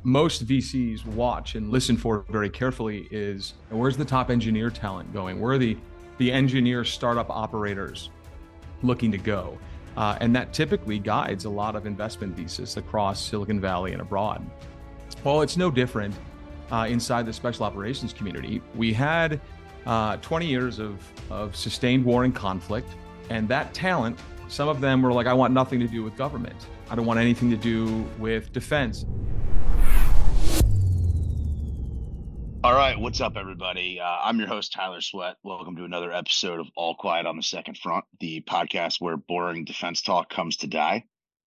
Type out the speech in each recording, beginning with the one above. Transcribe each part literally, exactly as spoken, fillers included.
most V Cs watch and listen for very carefully is where's the top engineer talent going? Where are the, the engineer startup operators looking to go? Uh, and that typically guides a lot of investment thesis across Silicon Valley and abroad. Well, it's no different uh, inside the special operations community. We had uh, twenty years of, of sustained war and conflict, and that talent, some of them were like, I want nothing to do with government. I don't want anything to do with defense. All right, what's up, everybody? Uh, I'm your host, Tyler Sweat. Welcome to another episode of All Quiet on the Second Front, the podcast where boring defense talk comes to die.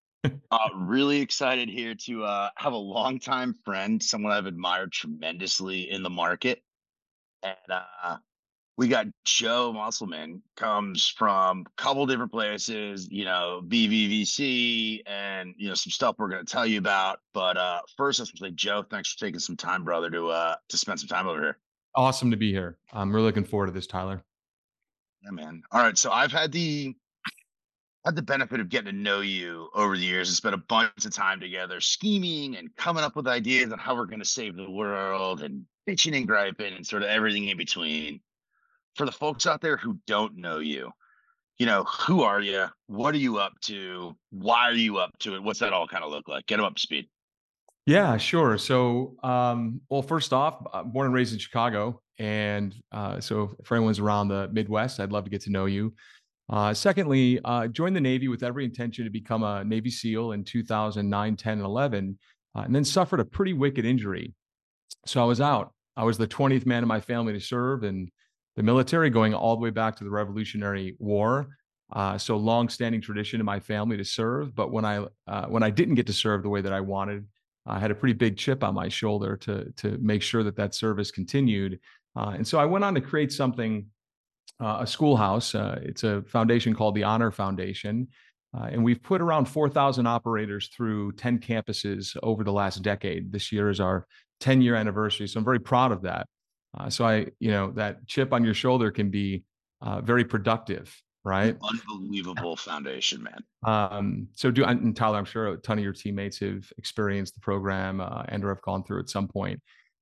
Uh, really excited here to uh, have a longtime friend, someone I've admired tremendously in the market. And uh, we got Joe Musselman, comes from a couple different places, you know, B V V C and, you know, some stuff we're going to tell you about. But uh, first, I just want to say, Joe, thanks for taking some time, brother, to uh, to spend some time over here. Awesome to be here. I'm really looking forward to this, Tyler. Yeah, man. All right. So I've had the had the benefit of getting to know you over the years and spent a bunch of time together scheming and coming up with ideas on how we're going to save the world and bitching and griping and sort of everything in between. For the folks out there who don't know you, you know, who are you? What are you up to? Why are you up to it? What's that all kind of look like? Get them up to speed. Yeah, sure. So, um, well, first off, uh, born and raised in Chicago. And uh, so, if anyone's around the Midwest, I'd love to get to know you. Uh, secondly, uh, joined the Navy with every intention to become a Navy SEAL in two thousand nine, ten, and eleven, uh, and then suffered a pretty wicked injury. So, I was out. I was the twentieth man in my family to serve in the military, going all the way back to the Revolutionary War. Uh, so, long-standing tradition in my family to serve. But when I uh, when I didn't get to serve the way that I wanted, I had a pretty big chip on my shoulder to to make sure that that service continued. Uh, and so I went on to create something, uh, a schoolhouse. Uh, it's a foundation called the Honor Foundation. Uh, and we've put around four thousand operators through ten campuses over the last decade. This year is our ten year anniversary. So I'm very proud of that. Uh, so I, you know, that chip on your shoulder can be uh, very productive, An right? unbelievable foundation, man. Um, so do and Tyler, I'm sure a ton of your teammates have experienced the program uh, and or have gone through at some point.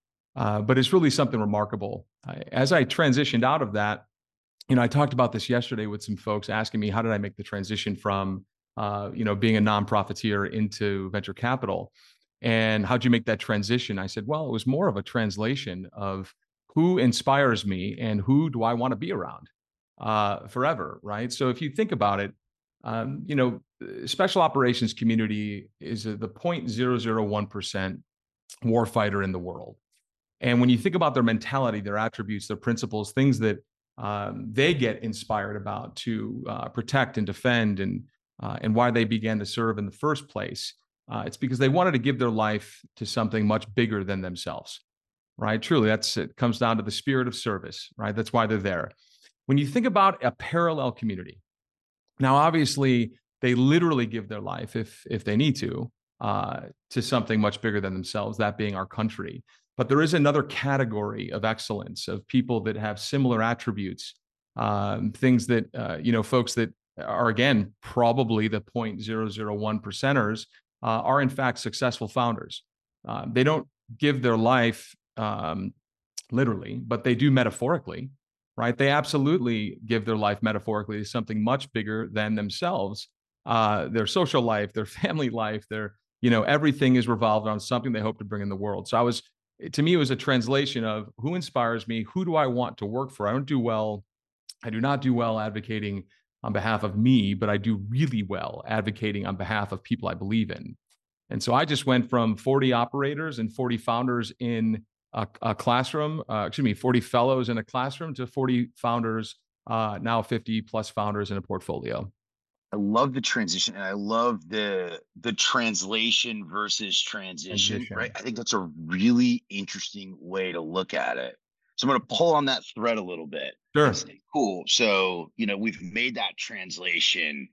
Uh, but it's really something remarkable. I, as I transitioned out of that, you know, I talked about this yesterday with some folks asking me, how did I make the transition from, uh, you know, being a nonprofiteer into venture capital? And how'd you make that transition? I said, well, it was more of a translation of who inspires me and who do I want to be around uh, forever, right? So if you think about it, um, you know, special operations community is a, the zero point zero zero one percent warfighter in the world. And when you think about their mentality, their attributes, their principles, things that um, they get inspired about to uh, protect and defend, and uh, and why they began to serve in the first place, uh, it's because they wanted to give their life to something much bigger than themselves, right? Truly, that's it comes down to the spirit of service, right? That's why they're there. When you think about a parallel community, now obviously they literally give their life if if they need to uh, to something much bigger than themselves, that being our country. But there is another category of excellence of people that have similar attributes, um, things that uh, you know, folks that are again probably the zero point zero zero one percenters uh, are in fact successful founders. Uh, they don't give their life um, literally, but they do metaphorically, right? They absolutely give their life metaphorically to something much bigger than themselves. Uh, their social life, their family life, their, you know, everything is revolved around something they hope to bring in the world. So I was, to me, it was a translation of who inspires me, who do I want to work for? I don't do well, I do not do well advocating on behalf of me, but I do really well advocating on behalf of people I believe in. And so I just went from forty operators and forty founders in a, a classroom, uh, excuse me, forty fellows in a classroom to forty founders, uh, now fifty plus founders in a portfolio. I love the transition and I love the the translation versus transition, right? Transition. I think that's a really interesting way to look at it. So I'm going to pull on that thread a little bit and Sure. say, cool. So, you know, we've made that translation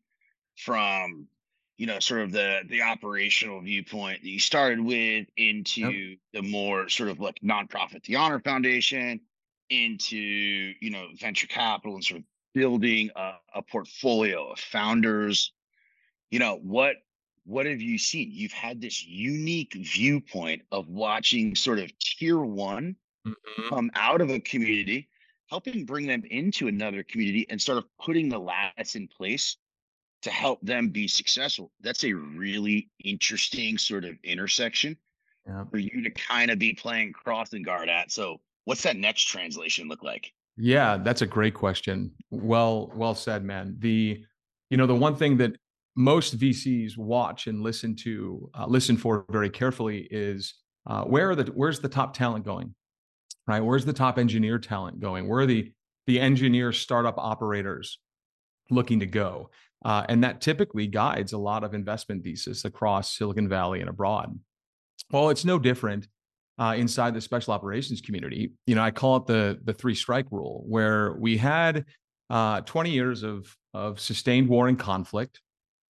from, you know, sort of the the operational viewpoint that you started with Yep. into the more sort of like nonprofit, the Honor Foundation, into, you know, venture capital and sort of building a, a portfolio of founders. You know, what what have you seen? You've had this unique viewpoint of watching sort of tier one Mhm. come out of a community, helping bring them into another community and sort of putting the lattice in place to help them be successful. That's a really interesting sort of intersection Yeah. for you to kind of be playing crossing guard at. So, what's that next translation look like? Yeah, that's a great question. Well, well said, man. The, you know, the one thing that most V Cs watch and listen to, uh, listen for very carefully is uh, where are the where's the top talent going, right? Where's the top engineer talent going? Where are the the engineer startup operators looking to go? Uh, and that typically guides a lot of investment thesis across Silicon Valley and abroad. Well, it's no different uh, inside the special operations community. You know, I call it the the three strike rule, where we had uh, twenty years of of sustained war and conflict.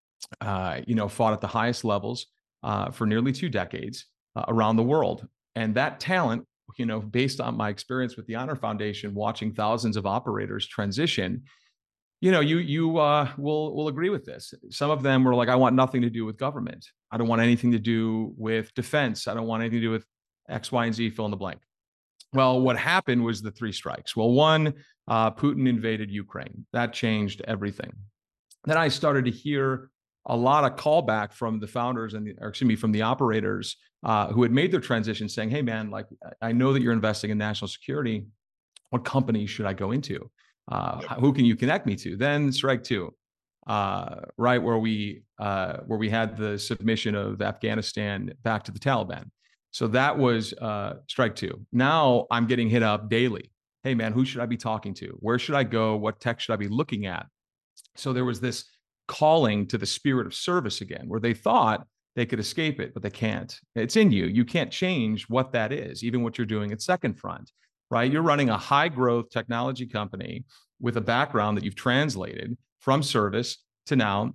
Uh, you know, fought at the highest levels uh, for nearly two decades uh, around the world, and that talent. You know, based on my experience with the Honor Foundation, watching thousands of operators transition, you know, you you uh, will will agree with this. Some of them were like, I want nothing to do with government. I don't want anything to do with defense. I don't want anything to do with X, Y, and Z. Fill in the blank. Well, what happened was the three strikes. Well, one, uh, Putin invaded Ukraine. That changed everything. Then I started to hear a lot of callback from the founders and the, or excuse me, from the operators uh, who had made their transition, saying, "Hey, man, like I know that you're investing in national security. What company should I go into? Uh, Yep. who can you connect me to?" Then strike two, uh, right where we uh, where we had the submission of Afghanistan back to the Taliban. So that was uh, strike two. Now I'm getting hit up daily. Hey man, who should I be talking to? Where should I go? What tech should I be looking at? So there was this calling to the spirit of service again, where they thought they could escape it, but they can't. It's in you. You can't change what that is, even what you're doing at Second Front, right? You're running a high growth technology company with a background that you've translated from service to now,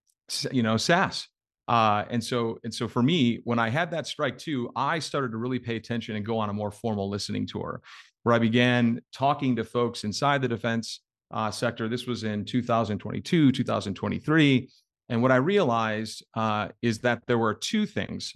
you know, SaaS. Uh, and so, and so for me, when I had that strike too, I started to really pay attention and go on a more formal listening tour, where I began talking to folks inside the defense uh, sector. This was in two thousand twenty-two, two thousand twenty-three. And what I realized uh, is that there were two things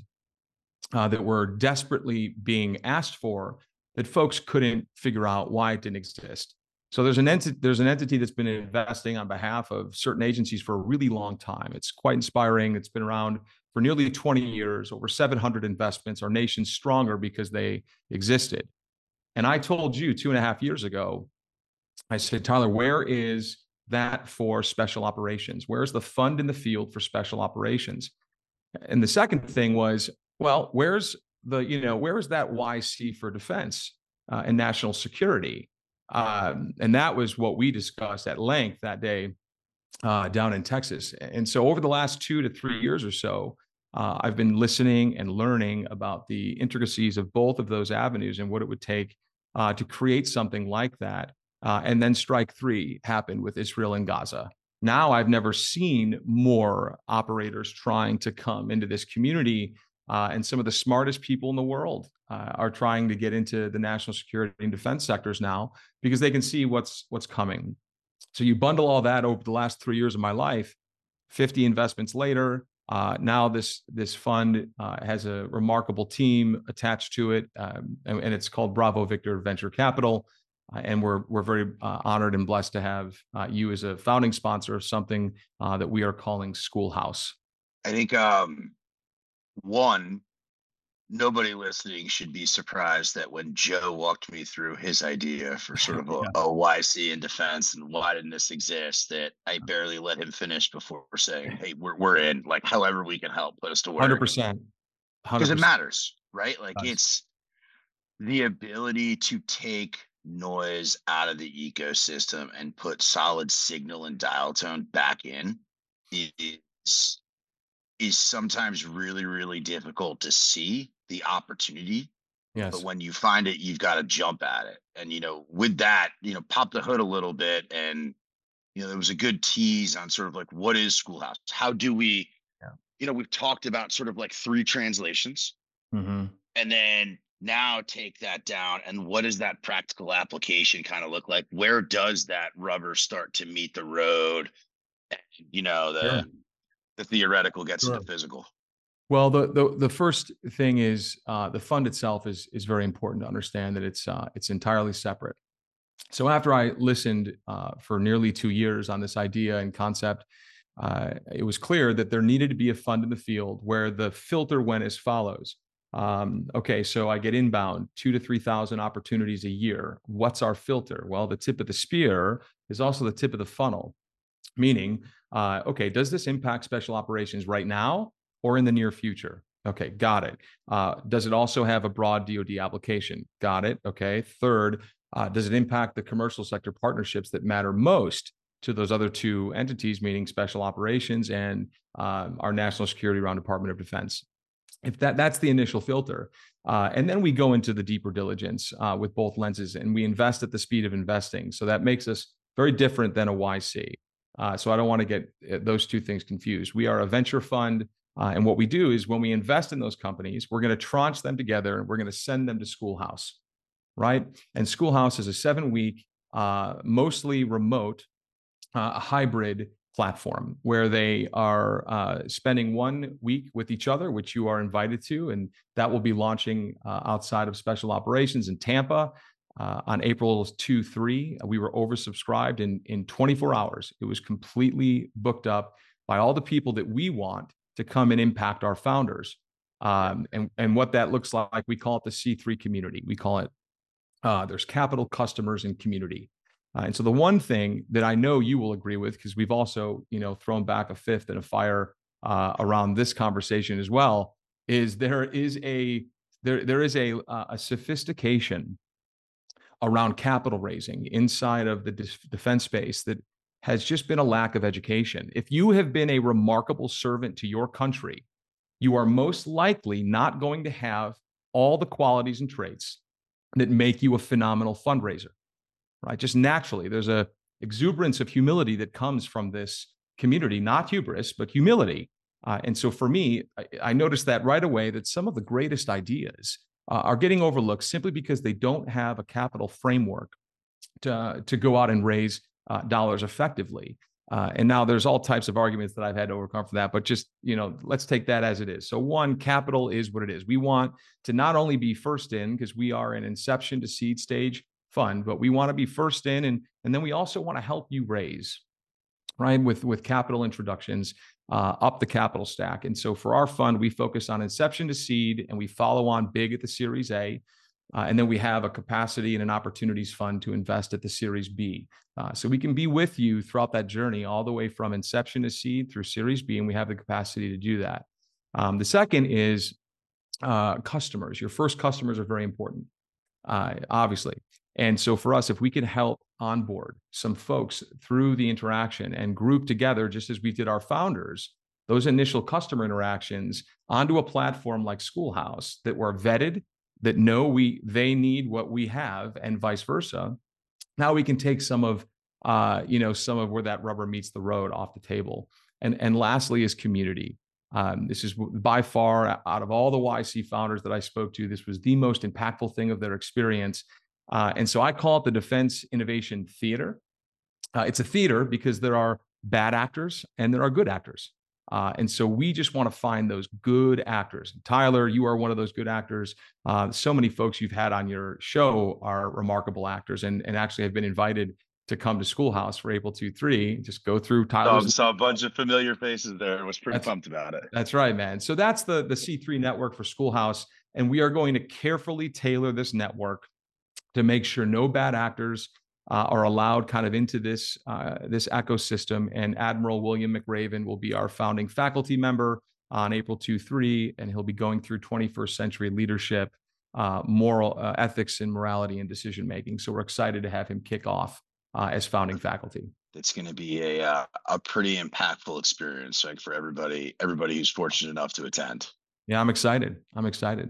uh, that were desperately being asked for that folks couldn't figure out why it didn't exist. So there's an entity there's an entity that's been investing on behalf of certain agencies for a really long time. It's quite inspiring. It's been around for nearly twenty years, over seven hundred investments. Our nation's stronger because they existed. And I told you two and a half years ago, I said, Tyler, where is that for special operations? Where's the fund in the field for special operations? And the second thing was, well, where's the, you know, where is that Y C for defense uh, and national security? Um, and that was what we discussed at length that day uh, down in Texas. And so over the last two to three years or so, uh, I've been listening and learning about the intricacies of both of those avenues and what it would take uh, to create something like that. Uh, and then strike three happened with Israel and Gaza. Now I've never seen more operators trying to come into this community. Uh, and some of the smartest people in the world uh, are trying to get into the national security and defense sectors now because they can see what's what's coming. So you bundle all that over the last three years of my life, fifty investments later, uh, now this this fund uh, has a remarkable team attached to it, um, and, and it's called Bravo Victor Venture Capital. Uh, and we're we're very uh, honored and blessed to have uh, you as a founding sponsor of something uh, that we are calling Schoolhouse. I think um, one, nobody listening should be surprised that when Joe walked me through his idea for sort of a, Yeah, a Y C in defense and why didn't this exist, that I barely let him finish before saying, "Hey, we're we're in. Like, however we can help, put us to hundred work percent, hundred because it percent. matters, right? Like, it's the ability to take noise out of the ecosystem and put solid signal and dial tone back in is is sometimes really, really difficult to see the opportunity. But Yes. when you find it, you've got to jump at it. And, you know, with that, you know, pop the hood a little bit. And, you know, there was a good tease on sort of like, what is Schoolhouse? How do we, Yeah. you know, we've talked about sort of like three translations Mm-hmm. and then now take that down. And what does that practical application kind of look like? Where does that rubber start to meet the road? You know, the, Sure. the theoretical gets to Sure. the physical. Well, the the the first thing is uh, the fund itself is is very important to understand that it's uh, it's entirely separate. So after I listened uh, for nearly two years on this idea and concept, uh, it was clear that there needed to be a fund in the field where the filter went as follows. Um, okay, so I get inbound two to three thousand opportunities a year. What's our filter? Well, the tip of the spear is also the tip of the funnel, meaning, uh, okay, does this impact special operations right now or in the near future? Okay, got it. Uh, does it also have a broad D O D application? Got it. Okay. Third, uh, does it impact the commercial sector partnerships that matter most to those other two entities, meaning special operations and um, our national security around Department of Defense? If that that's the initial filter, uh, and then we go into the deeper diligence uh, with both lenses, and we invest at the speed of investing. So that makes us very different than a Y C. Uh, so I don't want to get uh, those two things confused. We are a venture fund, uh, and what we do is when we invest in those companies, we're going to tranche them together, and we're going to send them to Schoolhouse, right? And Schoolhouse is a seven-week, uh, mostly remote, uh, a hybrid platform where they are uh, spending one week with each other, which you are invited to, and that will be launching uh, outside of special operations in Tampa uh, on April second, third. We were oversubscribed in in twenty-four hours. It was completely booked up by all the people that we want to come and impact our founders. Um, and and what that looks like, we call it the C three community. We call it uh, there's capital, customers, and community. Uh, and so the one thing that I know you will agree with, because we've also, you know, thrown back a fifth and a fire uh, around this conversation as well, is there is a there there is a uh, a sophistication around capital raising inside of the defense space that has just been a lack of education. If you have been a remarkable servant to your country, you are most likely not going to have all the qualities and traits that make you a phenomenal fundraiser, right? Just naturally, there's a exuberance of humility that comes from this community, not hubris, but humility. Uh, and so for me, I, I noticed that right away that some of the greatest ideas uh, are getting overlooked simply because they don't have a capital framework to, to go out and raise uh, dollars effectively. Uh, and now there's all types of arguments that I've had to overcome for that, but just, you know, let's take that as it is. So one, capital is what it is. We want to not only be first in, because we are an inception to seed stage fund, but we want to be first in, and, and then we also want to help you raise, right, with, with capital introductions uh, up the capital stack. And so for our fund, we focus on inception to seed, and we follow on big at the Series A. Uh, and then we have a capacity and an opportunities fund to invest at the Series B. Uh, so we can be with you throughout that journey, all the way from inception to seed through Series B, and we have the capacity to do that. Um, the second is uh, customers. Your first customers are very important, uh, obviously. And so for us, if we could help onboard some folks through the interaction and group together, just as we did our founders, those initial customer interactions onto a platform like Schoolhouse that were vetted, that know we they need what we have, and vice versa. Now we can take some of uh, you know some of where that rubber meets the road off the table. And and lastly is community. Um, this is by far, out of all the Y C founders that I spoke to, this was the most impactful thing of their experience. Uh, and so I call it the Defense Innovation Theater. Uh, it's a theater because there are bad actors and there are good actors. Uh, and so we just want to find those good actors. Tyler, you are one of those good actors. Uh, so many folks you've had on your show are remarkable actors, and, and actually have been invited to come to Schoolhouse for April two three. Just go through Tyler's. Saw, saw a bunch of familiar faces there. I was pretty that's, pumped about it. That's right, man. So that's the, the C three network for Schoolhouse. And we are going to carefully tailor this network to make sure no bad actors uh, are allowed kind of into this uh, this ecosystem. And Admiral William McRaven will be our founding faculty member on April second, third, and he'll be going through twenty-first century leadership, uh, moral uh, ethics, and morality and decision making. So we're excited to have him kick off uh, as founding faculty. It's going to be a uh, a pretty impactful experience, like, for everybody everybody who's fortunate enough to attend. Yeah, I'm excited. I'm excited.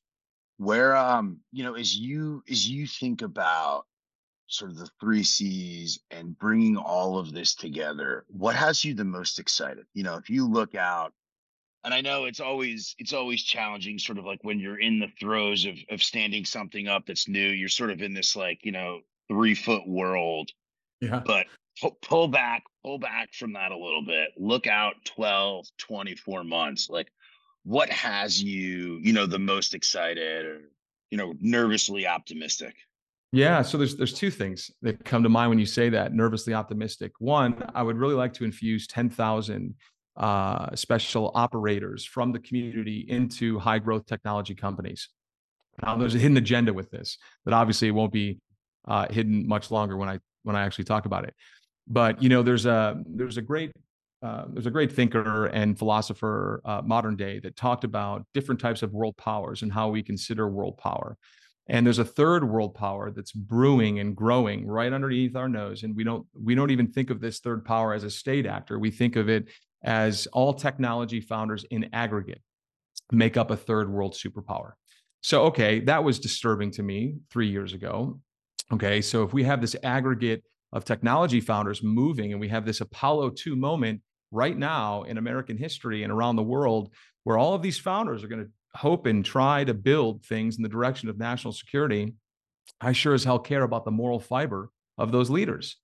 Where um you know, as you as you think about sort of the three C's and bringing all of this together, what has you the most excited? You know, if you look out, and I know it's always it's always challenging, sort of like when you're in the throes of of standing something up that's new, you're sort of in this, like, you know, three foot world. Yeah. But Pull, pull back, pull back from that a little bit. Look out twelve, twenty-four months. Like, what has you, you know, the most excited or, you know, nervously optimistic? Yeah, so there's there's two things that come to mind when you say that, nervously optimistic. One, I would really like to infuse ten thousand uh, special operators from the community into high growth technology companies. Now, there's a hidden agenda with this that obviously it won't be uh, hidden much longer when I when I actually talk about it. But you know, there's a there's a great uh, there's a great thinker and philosopher, uh, modern day, that talked about different types of world powers and how we consider world power. And there's a third world power that's brewing and growing right underneath our nose, and we don't we don't even think of this third power as a state actor. We think of it as all technology founders in aggregate make up a third world superpower. So, okay, that was disturbing to me three years ago. Okay, so if we have this aggregate of technology founders moving and we have this Apollo two moment right now in American history and around the world where all of these founders are going to hope and try to build things in the direction of national security, I sure as hell care about the moral fiber of those leaders.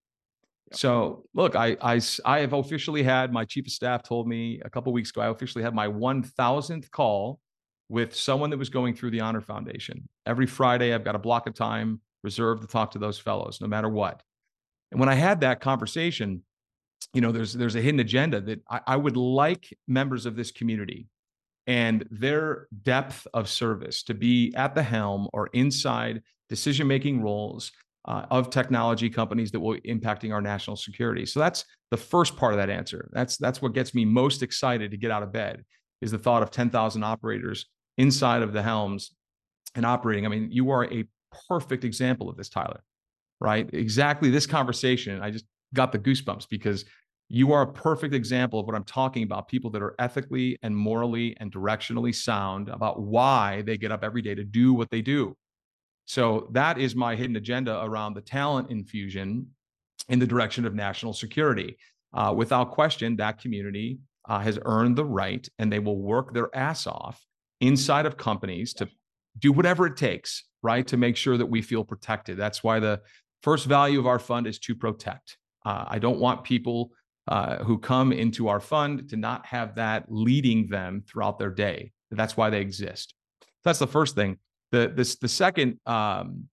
So look, I, I, I have officially had, my chief of staff told me a couple of weeks ago, I officially had my one thousandth call with someone that was going through the Honor Foundation. Every Friday, I've got a block of time reserved to talk to those fellows, no matter what. And when I had that conversation, you know, there's there's a hidden agenda that I, I would like members of this community and their depth of service to be at the helm or inside decision-making roles uh, of technology companies that will be impacting our national security. So that's the first part of that answer. That's that's what gets me most excited to get out of bed, is the thought of ten thousand operators inside of the helms and operating. I mean, you are a perfect example of this, Tyler, right? Exactly this conversation. I just got the goosebumps because you are a perfect example of what I'm talking about. People that are ethically and morally and directionally sound about why they get up every day to do what they do. So that is my hidden agenda around the talent infusion in the direction of national security. Uh, without question, that community uh, has earned the right, and they will work their ass off inside of companies to do whatever it takes, right, to make sure that we feel protected. That's why the first value of our fund is to protect. Uh, I don't want people uh, who come into our fund to not have that leading them throughout their day. That's why they exist. That's the first thing. The this the second um,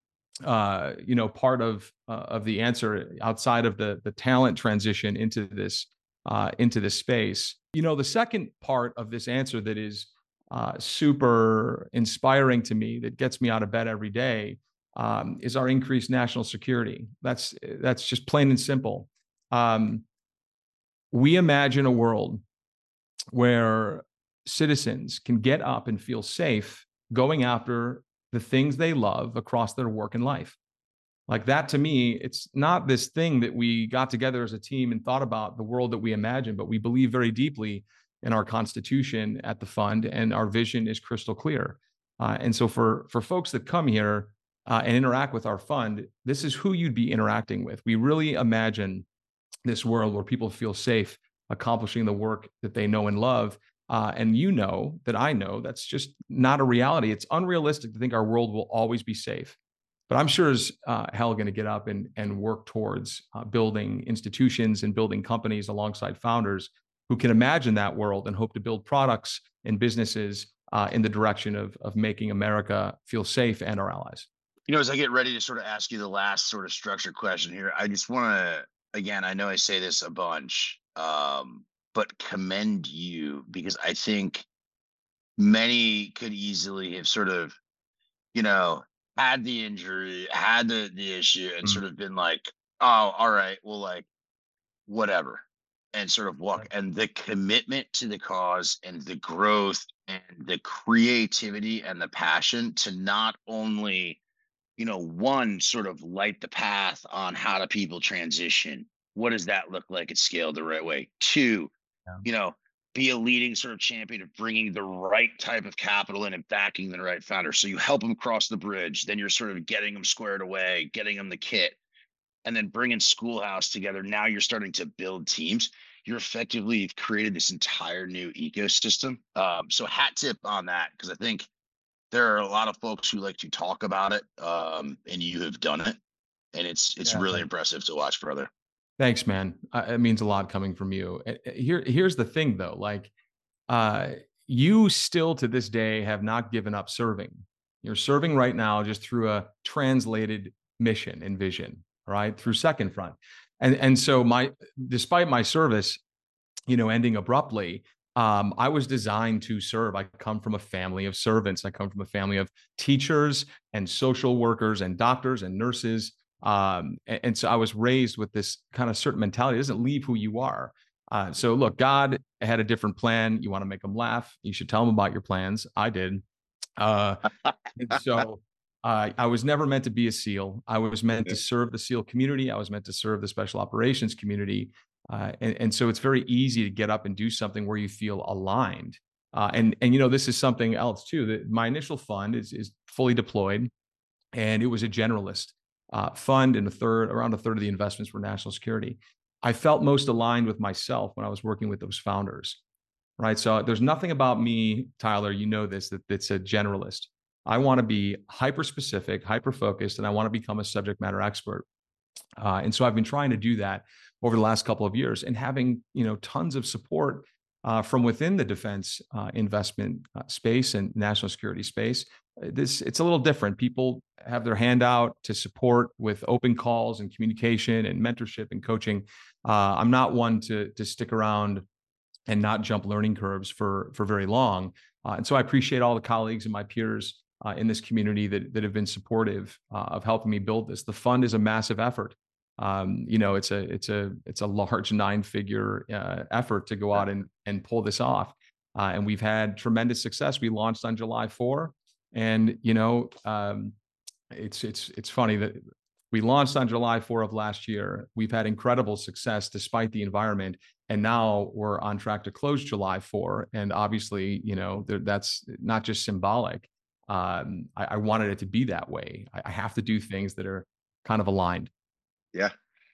uh, you know part of uh, of the answer outside of the the talent transition into this uh, into this space. You know, the second part of this answer that is uh, super inspiring to me, that gets me out of bed every day, um, is our increased national security. That's that's just plain and simple. Um, we imagine a world where citizens can get up and feel safe going after the things they love across their work and life. Like that, to me, it's not this thing that we got together as a team and thought about the world that we imagine, but we believe very deeply in our constitution at the fund, and our vision is crystal clear. Uh, and so for, for folks that come here uh, and interact with our fund, this is who you'd be interacting with. We really imagine this world where people feel safe accomplishing the work that they know and love. Uh, and you know that I know that's just not a reality. It's unrealistic to think our world will always be safe. But I'm sure as uh, hell going to get up and, and work towards uh, building institutions and building companies alongside founders who can imagine that world and hope to build products and businesses uh, in the direction of, of making America feel safe and our allies. You know, as I get ready to sort of ask you the last sort of structured question here, I just want to, again, I know I say this a bunch, um, but commend you, because I think many could easily have sort of, you know, had the injury, had the the issue, and Mm. sort of been like, oh, all right, well, like, whatever, and sort of walk. And the commitment to the cause and the growth and the creativity and the passion to not only, you know, one, sort of light the path on how do people transition? What does that look like at scale the right way? Two, Yeah. you know, be a leading sort of champion of bringing the right type of capital in and backing the right founder. So you help them cross the bridge, then you're sort of getting them squared away, getting them the kit, and then bringing Schoolhouse together. Now you're starting to build teams. You're effectively created this entire new ecosystem. Um, so hat tip on that, because I think there are a lot of folks who like to talk about it, um, and you have done it, and it's it's Yeah, really thank you. impressive to watch, brother. Thanks, man. Uh, it means a lot coming from you. Uh, uh, Here, here's the thing, though. Like, uh, you still to this day have not given up serving. You're serving right now just through a translated mission and vision, right? Through Second Front, and and so my, despite my service, you know, ending abruptly, um, I was designed to serve. I come from a family of servants. I come from a family of teachers and social workers and doctors and nurses. Um, and, and so I was raised with this kind of certain mentality. It doesn't leave who you are. Uh, so look, God had a different plan. You want to make them laugh, you should tell them about your plans. I did. Uh, and so uh, I was never meant to be a SEAL. I was meant to serve the SEAL community. I was meant to serve the special operations community. Uh, and, and so it's very easy to get up and do something where you feel aligned. Uh, and, and, you know, this is something else too, that my initial fund is, is fully deployed, and it was a generalist uh, fund, and a third, around a third of the investments were national security. I felt most aligned with myself when I was working with those founders, right? So there's nothing about me, Tyler, you know this, that that's a generalist. I want to be hyper specific, hyper focused, and I want to become a subject matter expert. Uh, and so I've been trying to do that over the last couple of years, and having, you know, tons of support uh, from within the defense uh, investment uh, space and national security space. This, it's a little different. People have their hand out to support with open calls and communication and mentorship and coaching. Uh, I'm not one to to stick around and not jump learning curves for for very long. Uh, and so I appreciate all the colleagues and my peers uh, in this community that that have been supportive uh, of helping me build this. The fund is a massive effort. Um, you know, it's a it's a it's a large nine figure uh, effort to go out and and pull this off. Uh, and we've had tremendous success. We launched on July fourth, and you know, um, it's it's it's funny that we launched on July fourth of last year. We've had incredible success despite the environment, and now we're on track to close July fourth. And obviously, you know, there, that's not just symbolic. Um, I, I wanted it to be that way. I, I have to do things that are kind of aligned. Yeah,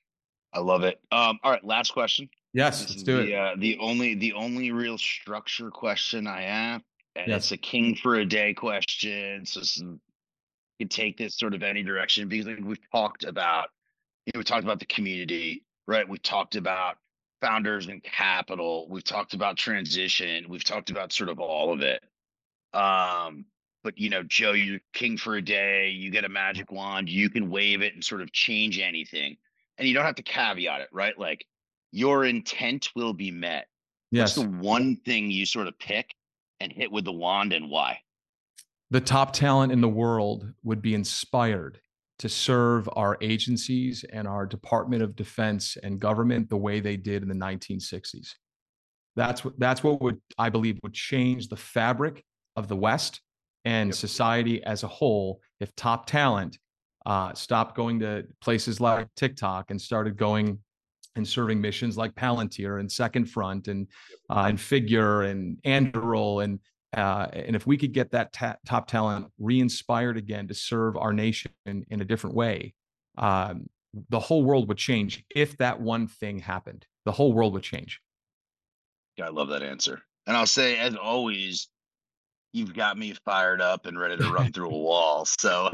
I love it. Um, all right, last question. Yes, This let's is do the it. uh, the only the only real structure question I have, and it's Yes. a king for a day question. So some, you can take this sort of any direction, because like we've talked about, you know, we talked about the community, right? We've talked about founders and capital. We've talked about transition. We've talked about sort of all of it. Um, but you know, Joe, you're king for a day. You get a magic wand. You can wave it and sort of change anything, and you don't have to caveat it, right? Like your intent will be met. What's the Yes. one thing you sort of pick and hit with the wand, and why? The top talent in the world would be inspired to serve our agencies and our Department of Defense and government the way they did in the nineteen sixties. That's what that's what would, I believe, would change the fabric of the West and Yep. society as a whole if top talent uh, stopped going to places like TikTok and started going and serving missions like Palantir and Second Front and uh, and Figure and Anduril, and uh, and if we could get that ta- top talent re-inspired again to serve our nation in, in a different way, um, the whole world would change. If that one thing happened, the whole world would change. I love that answer. And I'll say, as always, you've got me fired up and ready to run through a wall. So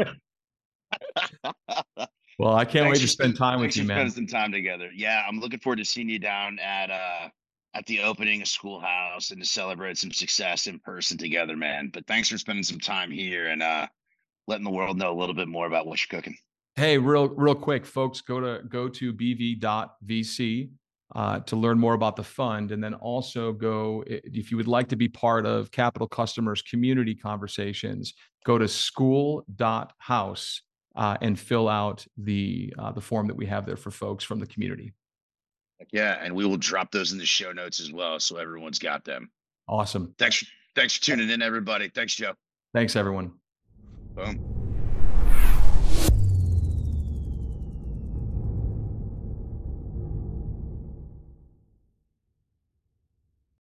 Well, I can't thanks wait for to spend spending time with thanks you, for spending man. some time together. Yeah, I'm looking forward to seeing you down at uh at the opening of Schoolhouse, and to celebrate some success in person together, man. But thanks for spending some time here and uh letting the world know a little bit more about what you're cooking. Hey, real real quick, folks, go to go to b v dot v c uh, to learn more about the fund, and then also go, if you would like to be part of Capital Customers community conversations, go to school dot house uh, and fill out the uh, the form that we have there for folks from the community. Yeah, and we will drop those in the show notes as well, so everyone's got them. Awesome. Thanks. Thanks for tuning in, everybody. Thanks, Joe. Thanks, everyone. Boom.